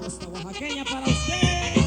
Esta oaxaqueña para usted.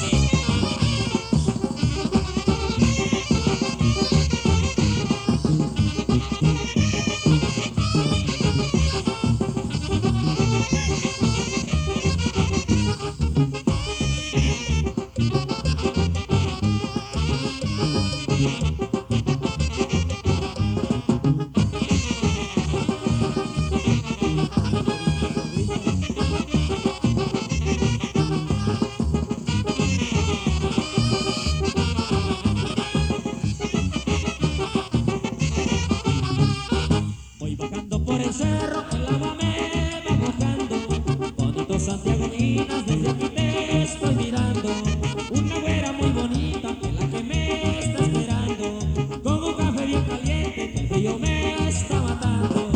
Voy bajando por el cerro, el agua me va mojando. Bonito Santiago Minas, desde aquí te estoy mirando. Una güera muy bonita, que la que me está esperando. Con un café bien caliente, que el frío me está matando.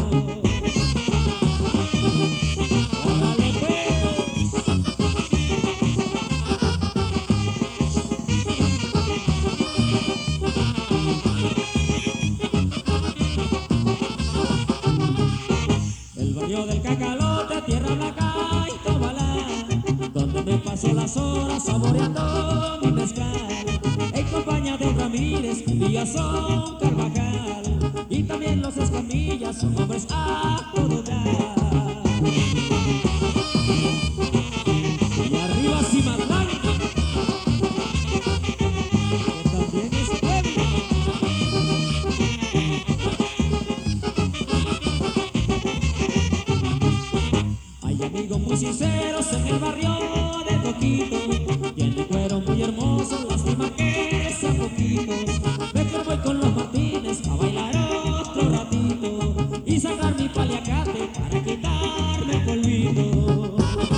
¡Órale pues! El barrio del Cacalote, Tierra Blanca y Tobalá, donde me paso las horas saboreando mi mezcal, en compañía de Ramírez, Villazón, Carvajal, y también los Escamillas, son hombres a todo dar. Y arriba Cimatlán, que también es pueblo. Hay amigos muy sinceros en el barrio de Toquito, tienen cuero muy hermoso, lástima que sean poquitos. Mejor voy con los Martínez a bailar otro ratito y sacar mi paliacate para quitarme el polvito.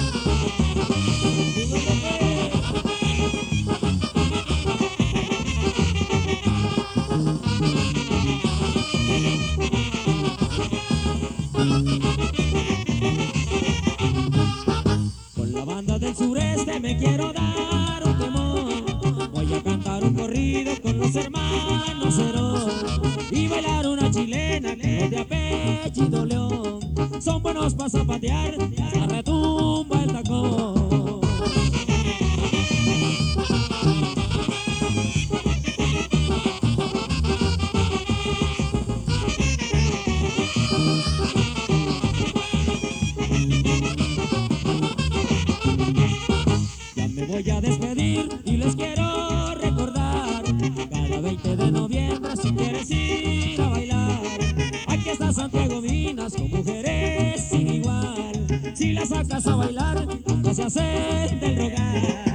Con la banda del sureste me quiero dar un temor. Voy a cantar un corrido con los hermanos Cerón y bailar una chilena que es de apellido León. Son buenos para zapatear, hasta retumba el tacón. Ya me voy a despedir y les quiero recordar, cada 20 de noviembre si quieres ir a bailar, aquí está Santiago Minas con mujeres sin igual. Si las sacas a bailar, nunca se hacen del rogar.